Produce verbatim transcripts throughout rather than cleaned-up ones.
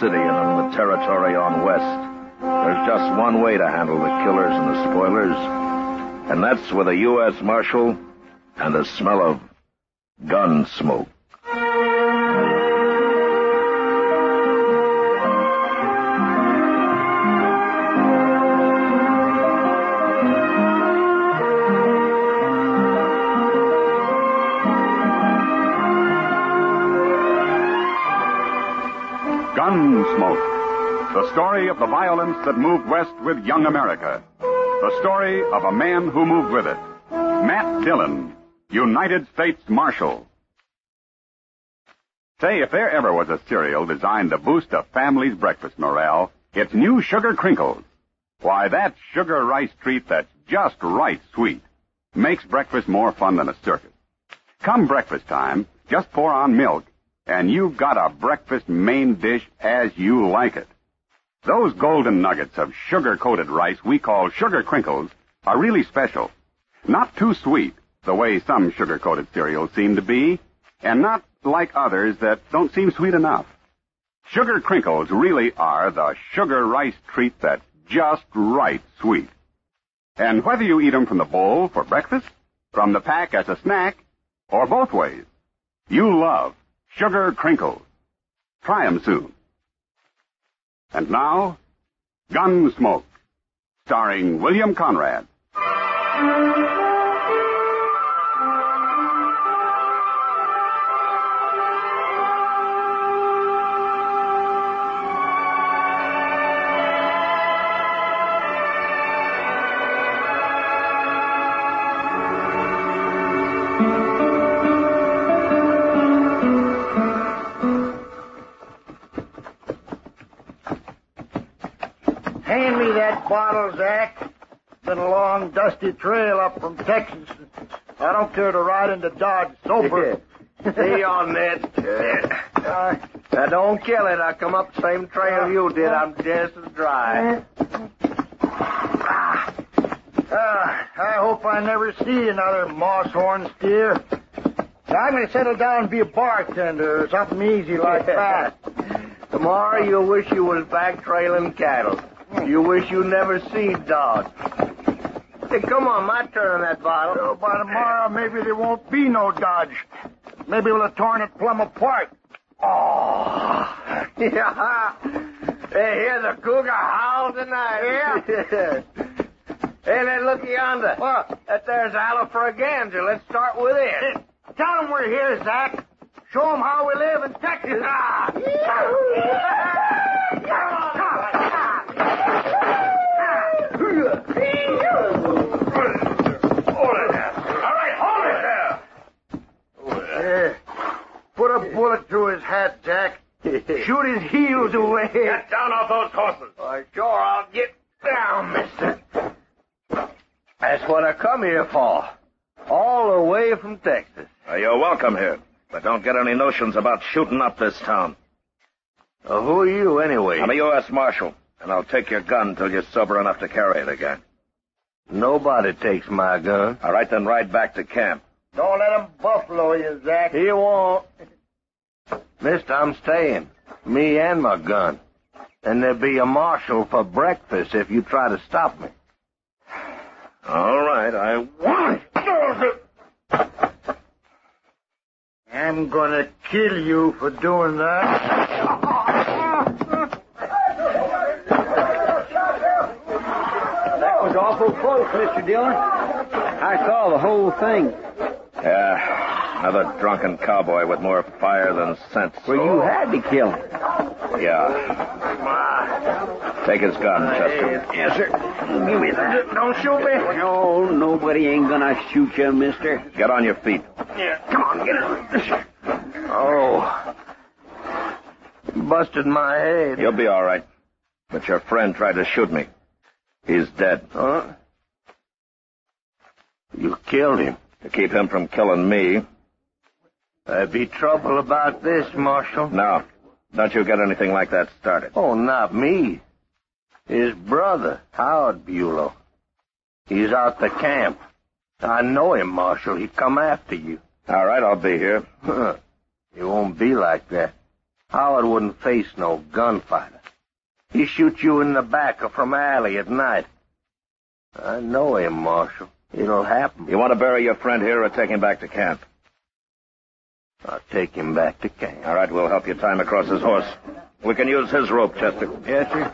city and in the territory on west, there's just one way to handle the killers and the spoilers, and that's with a U S Marshal and the smell of gun smoke. Gunsmoke, the story of the violence that moved west with young America. The story of a man who moved with it. Matt Dillon, United States Marshal. Say, if there ever was a cereal designed to boost a family's breakfast morale, it's new Sugar Crinkles. Why, that sugar rice treat that's just right sweet makes breakfast more fun than a circus. Come breakfast time, just pour on milk, and you've got a breakfast main dish as you like it. Those golden nuggets of sugar-coated rice we call Sugar Crinkles are really special. Not too sweet, the way some sugar-coated cereals seem to be, and not like others that don't seem sweet enough. Sugar Crinkles really are the sugar rice treat that's just right sweet. And whether you eat them from the bowl for breakfast, from the pack as a snack, or both ways, you love Sugar Crinkles. Try 'em soon. And now, Gunsmoke, starring William Conrad. Hand me that bottle, Zach. Been a long, dusty trail up from Texas. I don't care to ride into Dodge sober. See on that. Uh, now, don't kill it. I come up the same trail you did. I'm just as dry. Ah. Uh, I hope I never see another moss-horn steer. I'm going to settle down and be a bartender or something easy like that. Tomorrow you'll wish you was back trailing cattle. You wish you never seen Dodge. Hey, come on, my turn on that bottle. So by tomorrow, maybe there won't be no Dodge. Maybe we'll have torn it plumb apart. Oh. Yeah. Hey, hear the cougar howl tonight. Yeah. Hey, then look yonder. What? That there's Alafragansett. Let's start with it. Hey, tell them we're here, Zach. Show them how we live in Texas. Ah. Put a bullet through his hat, Jack. Shoot his heels away. Get down off those horses. Why, sure, I'll get down, mister. That's what I come here for. All the way from Texas. Uh, you're welcome here, but don't get any notions about shooting up this town. Uh, who are you, anyway? I'm a U S Marshal, and I'll take your gun till you're sober enough to carry it again. Nobody takes my gun. All right, then ride back to camp. Don't let him buffalo you, Zach. He won't. Mister, I'm staying. Me and my gun. And there'll be a marshal for breakfast if you try to stop me. All right, I won't. I'm gonna kill you for doing that. That was awful close, Mister Dillon. I saw the whole thing. Yeah, another drunken cowboy with more fire than sense. Well, you had to kill him. Yeah. Take his gun, Chester. Yes, sir. Give me that. Don't shoot me. No, nobody ain't gonna shoot you, mister. Get on your feet. Yeah, come on, get it. Oh. Busted my head. You'll be all right. But your friend tried to shoot me. He's dead. Huh? You killed him. To keep him from killing me. There'd be trouble about this, Marshal. No. Don't you get anything like that started. Oh, not me. His brother, Howard Bulow. He's out the camp. I know him, Marshal. He come after you. All right, I'll be here. It won't be like that. Howard wouldn't face no gunfighter. He shoots you in the back or from alley at night. I know him, Marshal. It'll happen. You want to bury your friend here or take him back to camp? I'll take him back to camp. All right, we'll help you tie him across his horse. We can use his rope, Chester. Yes, sir.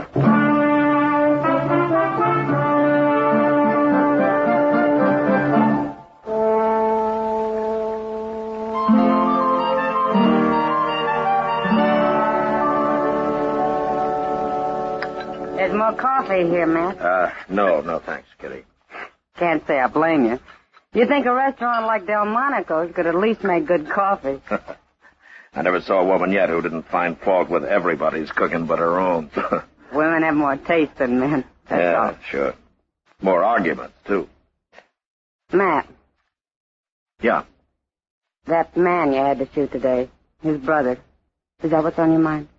There's more coffee here, Matt. Uh, no, no thanks, Kitty. Can't say I blame you. You'd think a restaurant like Delmonico's could at least make good coffee. I never saw a woman yet who didn't find fault with everybody's cooking but her own. Women have more taste than men. That's yeah, all. sure. More arguments, too. Matt, Yeah. that man you had to shoot today, his brother, is that what's on your mind?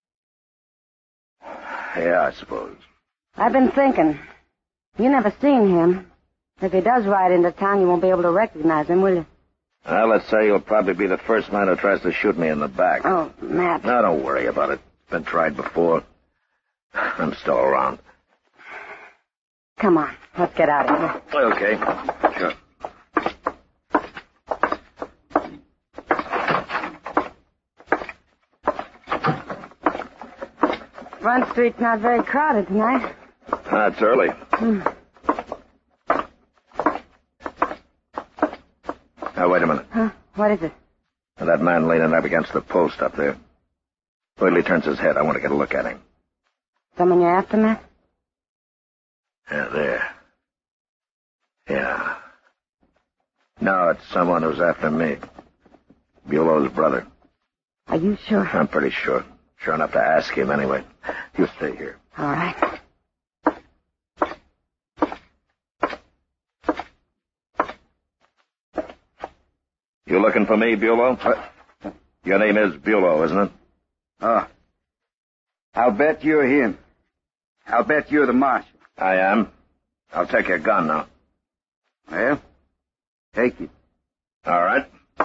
Yeah, I suppose. I've been thinking. You never seen him. If he does ride into town, you won't be able to recognize him, will you? Well, let's say you'll probably be the first man who tries to shoot me in the back. Oh, Matt. Now, don't worry about it. It's been tried before. I'm still around. Come on, let's get out of here. Okay, sure. Front Street's not very crowded tonight. Ah, it's early. Hmm. Now, wait a minute. Huh? What is it? That man leaning up against the post up there. Wait till he turns his head. I want to get a look at him. Someone you're after, Matt? Yeah, there. Yeah. No, it's someone who's after me. Bulow's brother. Are you sure? I'm pretty sure. Sure enough to ask him anyway. You stay here. All right. You looking for me, Bulow? What? Your name is Bulow, isn't it? Oh. I'll bet you're him. I'll bet you're the marshal. I am. I'll take your gun now. Well, take it. All right.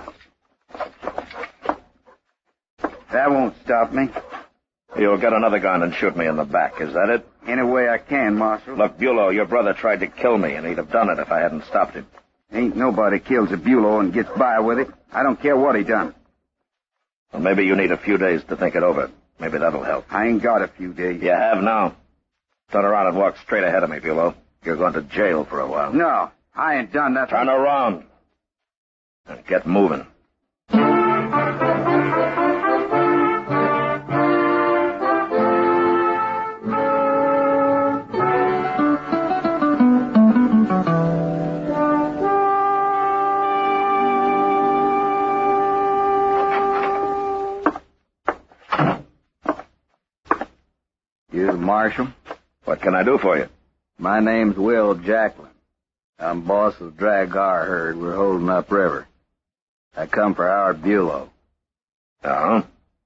That won't stop me. You'll get another gun and shoot me in the back, is that it? Any way I can, Marshal. Look, Bulow, your brother tried to kill me, and he'd have done it if I hadn't stopped him. Ain't nobody kills a Bulow and gets by with it. I don't care what he done. Well, maybe you need a few days to think it over. Maybe that'll help. I ain't got a few days. You have now. Turn around and walk straight ahead of me, Bulow. You're going to jail for a while. No, I ain't done nothing. Turn around. And get moving. You the marshal? What can I do for you? My name's Will Jacklin. I'm boss of Dragar herd. We're holding up river. I come for Howard Bulow. Uh-huh.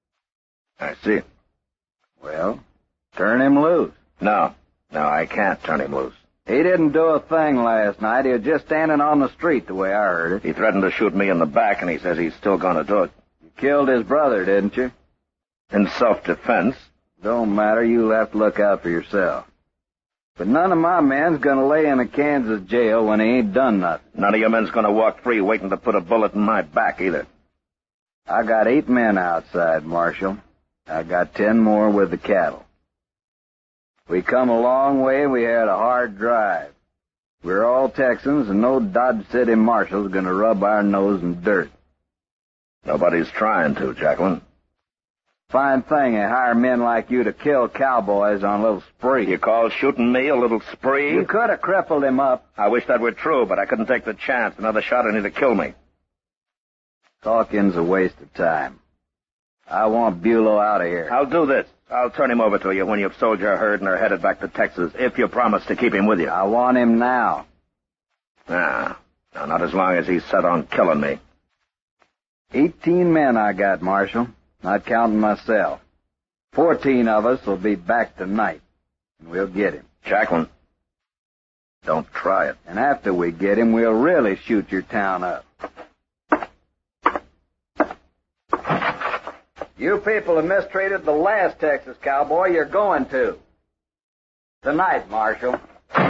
I see. Well, turn him loose. No. No, I can't turn him loose. He didn't do a thing last night. He was just standing on the street the way I heard it. He threatened to shoot me in the back, and he says he's still going to do it. You killed his brother, didn't you? In self-defense. Don't matter. You'll have to look out for yourself. But none of my men's gonna lay in a Kansas jail when he ain't done nothing. None of your men's going to walk free waiting to put a bullet in my back, either. I got eight men outside, Marshal. I got ten more with the cattle. We come a long way. We had a hard drive. We're all Texans, and no Dodge City marshal's gonna rub our nose in dirt. Nobody's trying to, Jacqueline. Fine thing they hire men like you to kill cowboys on a little spree. You call shooting me a little spree? You could have crippled him up. I wish that were true, but I couldn't take the chance. Another shot and he'd kill me. Talking's a waste of time. I want Bulow out of here. I'll do this. I'll turn him over to you when you've sold your herd and are headed back to Texas, if you promise to keep him with you. I want him now. Nah, no, not as long as he's set on killing me. Eighteen men I got, Marshal, not counting myself. Fourteen of us will be back tonight, and we'll get him. Jacqueline, don't try it. And after we get him, we'll really shoot your town up. You people have mistreated the last Texas cowboy you're going to. Tonight, Marshal.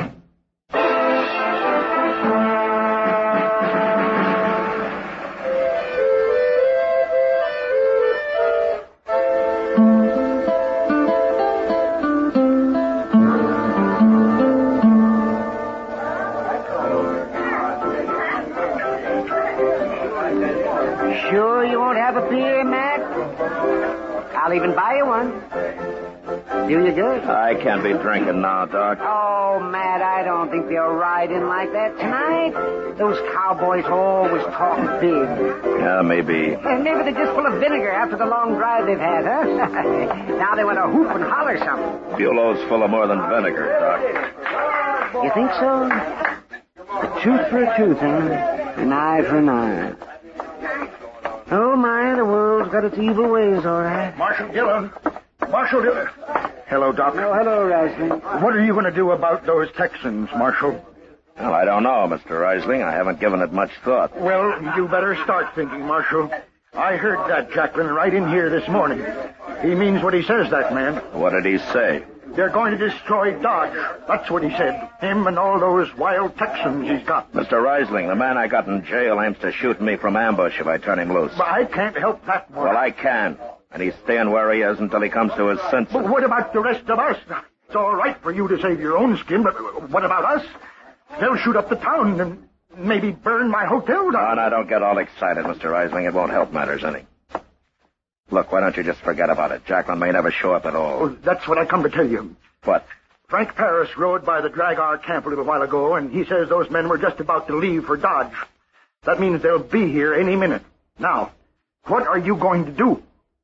Sure you won't have a beer, Matt? I'll even buy you one. Do you good? I can't be drinking now, Doc. Oh, Matt, I don't think they'll ride in like that tonight. Those cowboys always talk big. Yeah, maybe. And maybe they're just full of vinegar after the long drive they've had, huh? Now they want to hoop and holler something. Bulow's full of more than vinegar, Doc. You think so? A tooth for a tooth, huh? An eye for an eye. Oh, my, the world's got its evil ways, all right. Marshal Dillon. Marshal Dillon. Hello, Doc. Oh, hello, Rising. What are you going to do about those Texans, Marshal? Well, I don't know, Mister Reisling. I haven't given it much thought. Well, you better start thinking, Marshal. I heard that Jacklin right in here this morning. He means what he says, that man. What did he say? They're going to destroy Dodge. That's what he said. Him and all those wild Texans he's got. Mister Reisling, the man I got in jail aims to shoot me from ambush if I turn him loose. But I can't help that, Marshal. Well, I can. And he's staying where he is until he comes to his senses. But what about the rest of us? It's all right for you to save your own skin, but what about us? They'll shoot up the town and maybe burn my hotel down. Oh, now, don't get all excited, Mister Reisling. It won't help matters any. Look, why don't you just forget about it? Jacklin may never show up at all. Oh, that's what I come to tell you. What? Frank Paris rode by the Dragar camp a little while ago, and he says those men were just about to leave for Dodge. That means they'll be here any minute. Now, what are you going to do?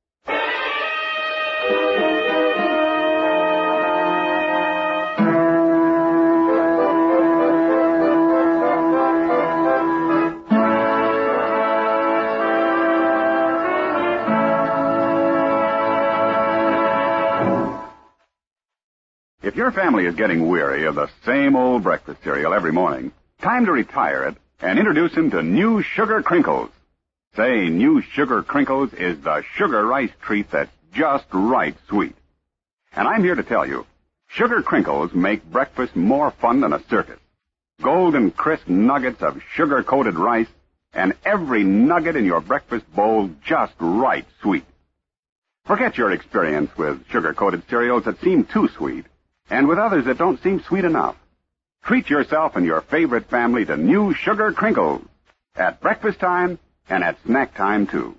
If your family is getting weary of the same old breakfast cereal every morning, time to retire it and introduce them to New Sugar Crinkles. Say, New Sugar Crinkles is the sugar rice treat that's just right sweet. And I'm here to tell you, Sugar Crinkles make breakfast more fun than a circus. Golden crisp nuggets of sugar-coated rice, and every nugget in your breakfast bowl just right sweet. Forget your experience with sugar-coated cereals that seem too sweet, and with others that don't seem sweet enough. Treat yourself and your favorite family to New Sugar Crinkles at breakfast time and at snack time, too.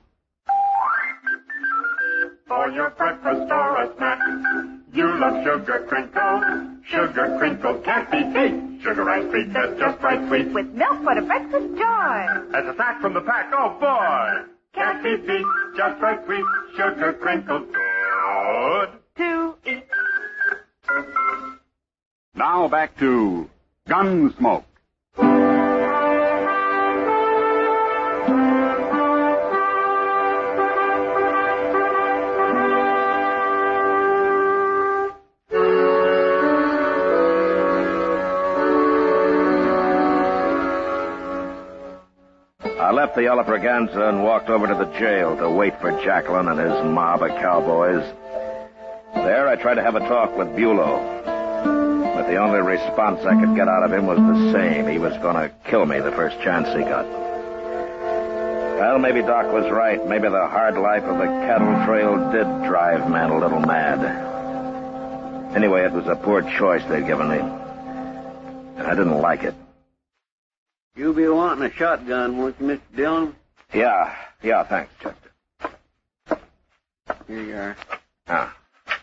For your breakfast or a snack, you love Sugar Crinkles. Sugar Crinkles can't be beat. Sugar ice treat that's just right sweet. With milk for the breakfast joy. As a snack from the pack, oh boy! Can't be beat, just right sweet. Sugar Crinkles, good To eat. Now back to Gunsmoke. I left the Yellow Braganza and walked over to the jail to wait for Jacklin and his mob of cowboys. There, I tried to have a talk with Bulow. But the only response I could get out of him was the same. He was going to kill me the first chance he got. Well, maybe Doc was right. Maybe the hard life of the cattle trail did drive man a little mad. Anyway, it was a poor choice they'd given me. And I didn't like it. You'll be wanting a shotgun, won't you, Mister Dillon? Yeah, yeah, thanks, Chester. Here you are. Ah.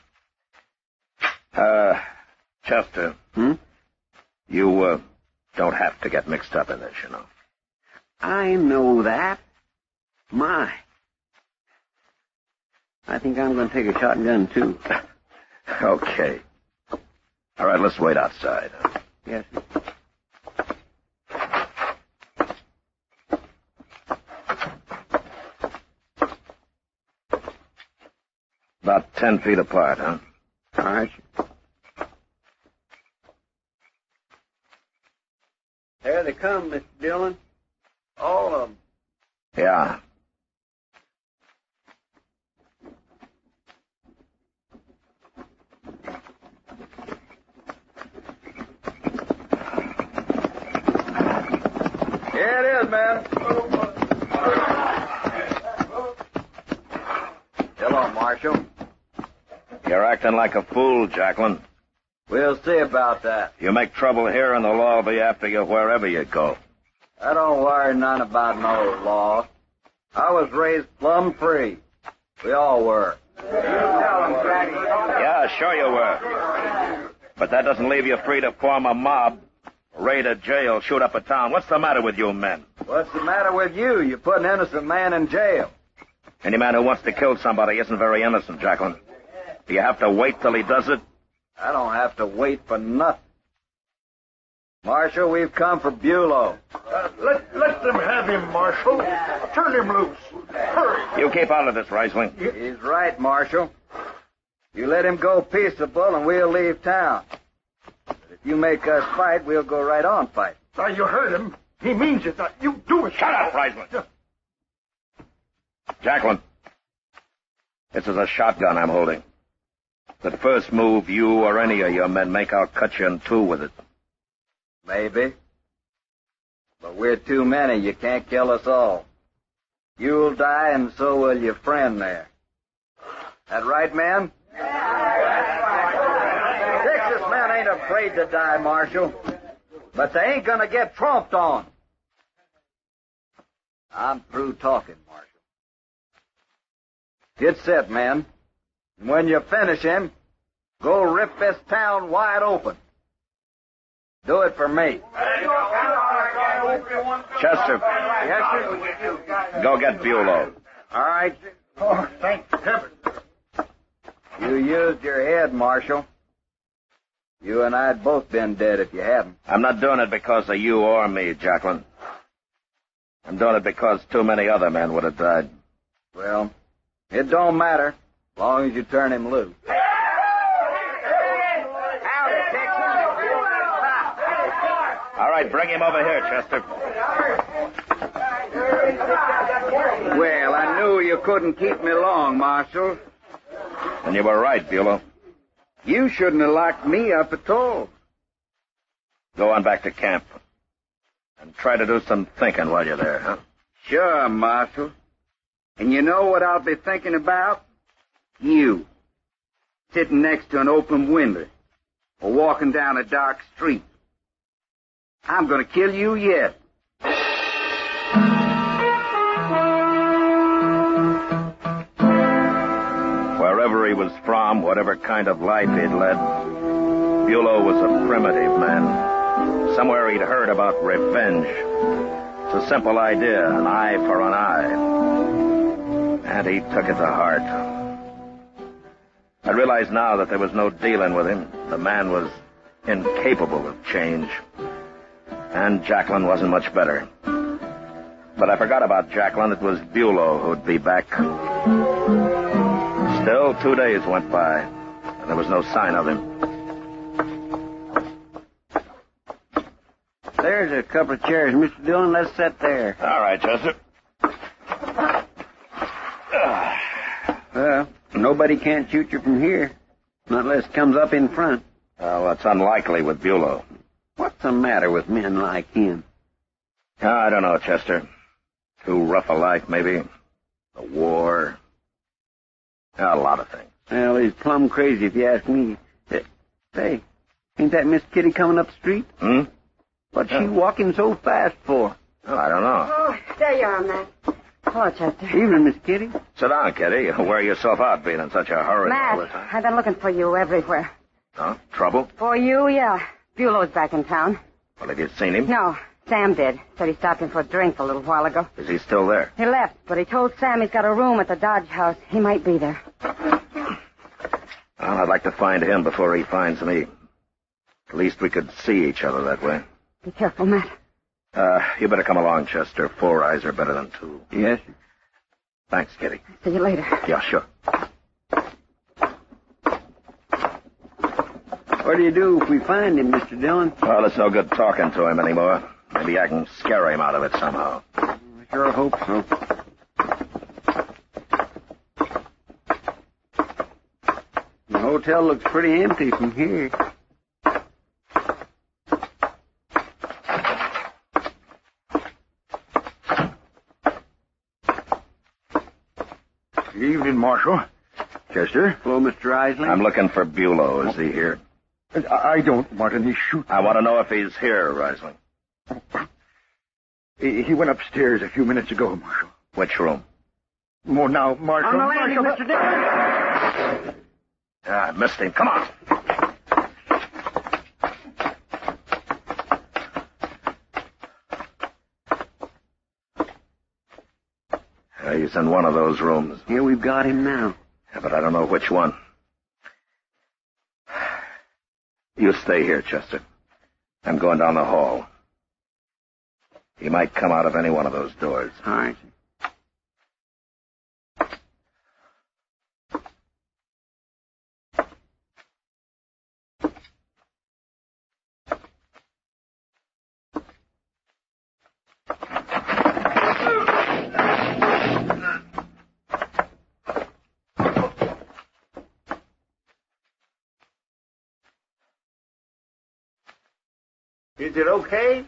Uh, Chester. Hmm? You, uh, don't have to get mixed up in this, you know. I know that. My. I think I'm going to take a shotgun, too. Okay. All right, let's wait outside. Yes, sir. About ten feet apart, huh? All right. There they come, Mister Dillon. All of them. Yeah. Here it is, man. Hello, Marshal. You're acting like a fool, Jacqueline. We'll see about that. You make trouble here, and the law will be after you wherever you go. I don't worry none about no law. I was raised plumb free. We all were. Yeah, sure you were. But that doesn't leave you free to form a mob, raid a jail, shoot up a town. What's the matter with you men? What's the matter with you? You put an innocent man in jail. Any man who wants to kill somebody isn't very innocent, Jacqueline. Do you have to wait till he does it? I don't have to wait for nothing. Marshal, we've come for Bulow. Uh, let, let them have him, Marshal. Turn him loose. Hurry. You keep out of this, Reisling. He's right, Marshal. You let him go peaceable and we'll leave town. But if you make us fight, we'll go right on fighting. Now, you heard him. He means it. Now, you do it. Shut up, Reisling. Jacqueline, this is a shotgun I'm holding. The first move you or any of your men make, I'll cut you in two with it. Maybe. But we're too many. You can't kill us all. You'll die, and so will your friend there. That right, man? Texas men ain't afraid to die, Marshal. But they ain't gonna get tromped on. I'm through talking, Marshal. Get set, men. And when you finish him, go rip this town wide open. Do it for me. Chester. Yes, sir. Go get Bulow. All right. Oh, thank heaven. You used your head, Marshal. You and I'd both been dead if you hadn't. I'm not doing it because of you or me, Jacqueline. I'm doing it because too many other men would have died. Well, it don't matter, as long as you turn him loose. All right, bring him over here, Chester. Well, I knew you couldn't keep me long, Marshal. And you were right, Bulow. You shouldn't have locked me up at all. Go on back to camp. And try to do some thinking while you're there, huh? Sure, Marshal. And you know what I'll be thinking about? You. Sitting next to an open window. Or walking down a dark street. I'm going to kill you yet. Wherever he was from, whatever kind of life he'd led, Bulow was a primitive man. Somewhere he'd heard about revenge. It's a simple idea, an eye for an eye. And he took it to heart. I realize now that there was no dealing with him. The man was incapable of change. And Jacqueline wasn't much better. But I forgot about Jacqueline. It was Bulow who'd be back. Still, two days went by, and there was no sign of him. There's a couple of chairs, Mister Dillon. Let's sit there. All right, Chester. Well, nobody can shoot you from here, not unless it comes up in front. Well, that's unlikely with Bulow. What's the matter with men like him? Oh, I don't know, Chester. Too rough a life, maybe. The war. A lot of things. Well, he's plumb crazy, if you ask me. Uh, Say, ain't that Miss Kitty coming up the street? Hmm? What's she walking so fast for? Oh, I don't know. Oh, there you are, Matt. Hello, Chester. Evening, Miss Kitty. Sit down, Kitty. You wear yourself out being in such a hurry all the Matt, time. I've been looking for you everywhere. Huh? Trouble? For you, yeah. Bulow's back in town. Well, have you seen him? No, Sam did. Said he stopped in for a drink a little while ago. Is he still there? He left, but he told Sam he's got a room at the Dodge House. He might be there. Well, I'd like to find him before he finds me. At least we could see each other that way. Be careful, Matt. Uh, you better come along, Chester. Four eyes are better than two. Yes, sir. Thanks, Kitty. See you later. Yeah, sure. What do you do if we find him, Mister Dillon? Well, it's no good talking to him anymore. Maybe I can scare him out of it somehow. I sure hope so. The hotel looks pretty empty from here. Evening, Marshal. Chester? Hello, Mister Isley. I'm looking for Bulow. Is he here? I I don't want any shoot. I want to know if he's here, Risling. He he went upstairs a few minutes ago, Marshal. Which room? More now, Marshal. On the landing, Marshal. Mister Dillon. Ah, I missed him. Come on. Uh, he's in one of those rooms. Here we've got him now. Yeah, but I don't know which one. You stay here, Chester. I'm going down the hall. He might come out of any one of those doors. All right. Is it okay?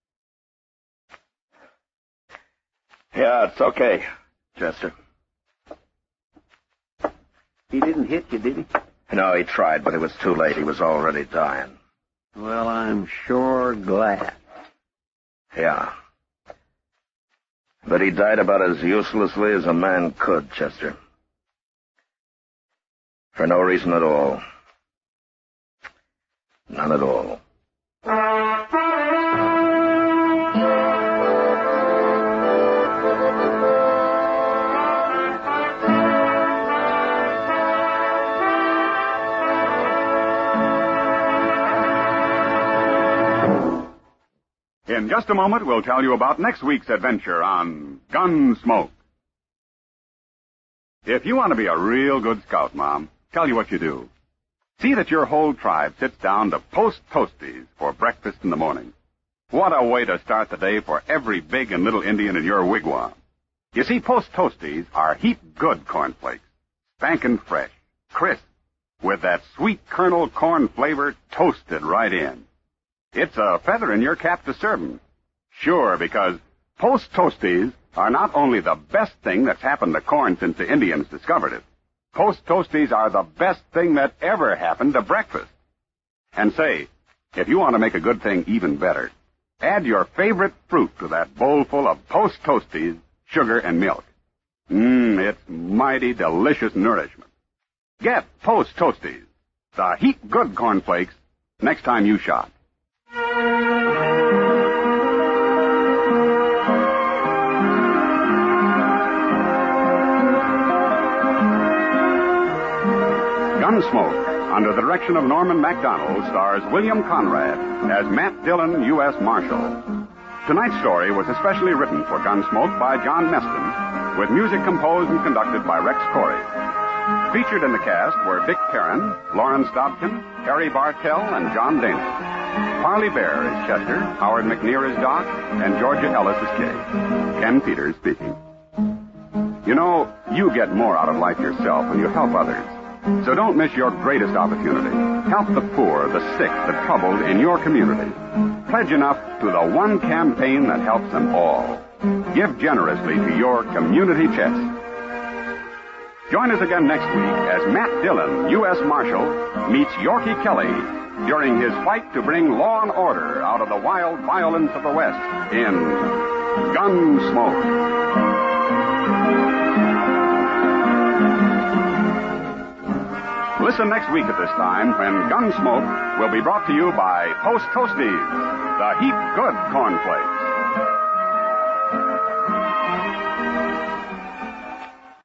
Yeah, it's okay, Chester. He didn't hit you, did he? No, he tried, but it was too late. He was already dying. Well, I'm sure glad. Yeah. But he died about as uselessly as a man could, Chester. For no reason at all. None at all. In just a moment, we'll tell you about next week's adventure on Gunsmoke. If you want to be a real good scout, Mom, tell you what you do. See that your whole tribe sits down to Post Toasties for breakfast in the morning. What a way to start the day for every big and little Indian in your wigwam. You see, Post Toasties are heap good cornflakes, spankin' fresh, crisp, with that sweet kernel corn flavor toasted right in. It's a feather in your cap to serve 'em. Sure, because Post Toasties are not only the best thing that's happened to corn since the Indians discovered it. Post Toasties are the best thing that ever happened to breakfast. And say, if you want to make a good thing even better, add your favorite fruit to that bowl full of Post Toasties, sugar, and milk. Mmm, it's mighty delicious nourishment. Get Post Toasties, the heap good cornflakes, next time you shop. Gunsmoke, under the direction of Norman MacDonald, stars William Conrad as Matt Dillon, U S Marshal. Tonight's story was especially written for Gunsmoke by John Meston, with music composed and conducted by Rex Corey. Featured in the cast were Vic Perrin, Lawrence Dobkin, Harry Bartell, and John Dana. Parley Bear is Chester, Howard McNear is Doc, and Georgia Ellis is Kay. Ken Peters speaking. You know, you get more out of life yourself when you help others. So don't miss your greatest opportunity. Help the poor, the sick, the troubled in your community. Pledge enough to the one campaign that helps them all. Give generously to your community chest. Join us again next week as Matt Dillon, U S Marshal, meets Yorkie Kelly during his fight to bring law and order out of the wild violence of the West in Gunsmoke. Listen next week at this time when Gunsmoke will be brought to you by Post Toasties, the heap good cornflakes.